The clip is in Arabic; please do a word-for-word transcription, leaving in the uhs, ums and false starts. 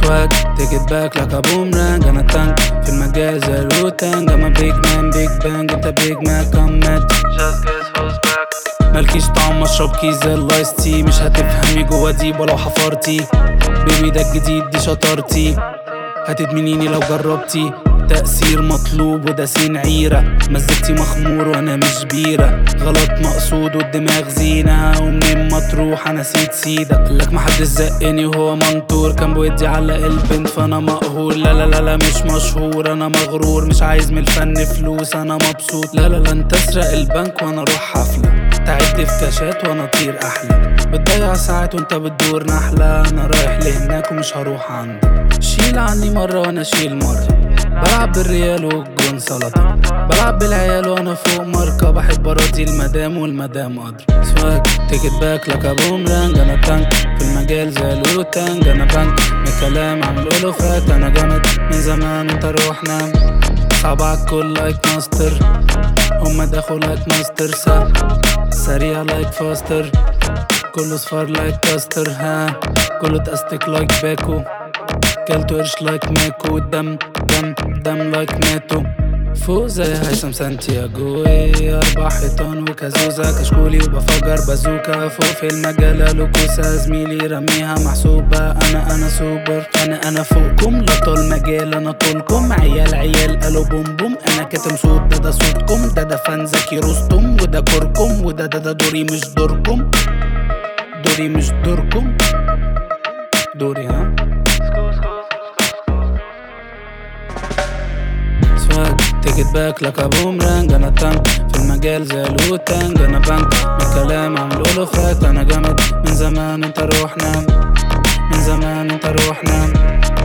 swag, take it back like a boomerang. أنا تانك في المجال زي الروتانج. I'm a big man, big bang. أنت big mac, I'm mad. Just guess who's back. مالكيش طعم اشرب كيس زي اللايس تي. مش هتفهمي جوا ديب ولو حفرتي. بيبي ده الجديد دي شطارتي. هتدمنيني لو جربتي. تأثير مطلوب وده سين عيرة. مزجتي مخمور وانا مش بيرة. غلط مقصود والدماغ زينة. ومنين ما تروح انا سيد سيدة. قالك محدش زقني وهو منطور. كان بودي علق البنت فانا مقهور. لا لا لا لا مش مشهور انا مغرور. مش عايز من الفن فلوس انا مبسوط. لا لا لا انت اسرق البنك وانا اروح حفلة. تعد في كاشات وانا اطير احلى. بتضيع ساعات وانت بتدور نحلة. انا رايح لهناك ومش هروح عندك. شيل عني مرة وانا شيل مرة. بلعب بالريال والجون سلطة. بلعب بالعيال وانا فوق ماركة. بحب اراضي المدام والمدام قدر. سواك تيكت باك لك بومرانج. انا تانك في المجال زي الروتانج. انا بنك من كلام عامل الوفات. انا جامد من زمان انت روح نام. صعب عالكل لايك ماستر. هما داخل لايك ماستر. سا سريع لايك فاستر. كله صفار لايك كاستر. ها كله تأستك لايك باكو. كلتو قرش لايك ماكو. دم دم دم لايك ماتو. فوق زي هيثم سانتياغو. ايه اربع حيطان وكازوزة. كشكولي وبفجر بازوكا. فوق في المجال قالوا كوسة. زميلي رميها محسوبة. انا انا سوبر. انا انا فوقكم لا طول مجال انا طولكم. عيال عيال قالوا بوم بوم. انا كاتم صوت ده ده صوتكم. ده ده فان زكي رستم. وده كوركم. وده ده ده دوري مش دوركم. دوري مش دوركم. دوري ها swag take it back like a boomerang. أنا تانك في المجال زي الوتانج. أنا بنك من كلام عملوا له فات. أنا جامد من زمان انت روح نام. من زمان انت روح نام.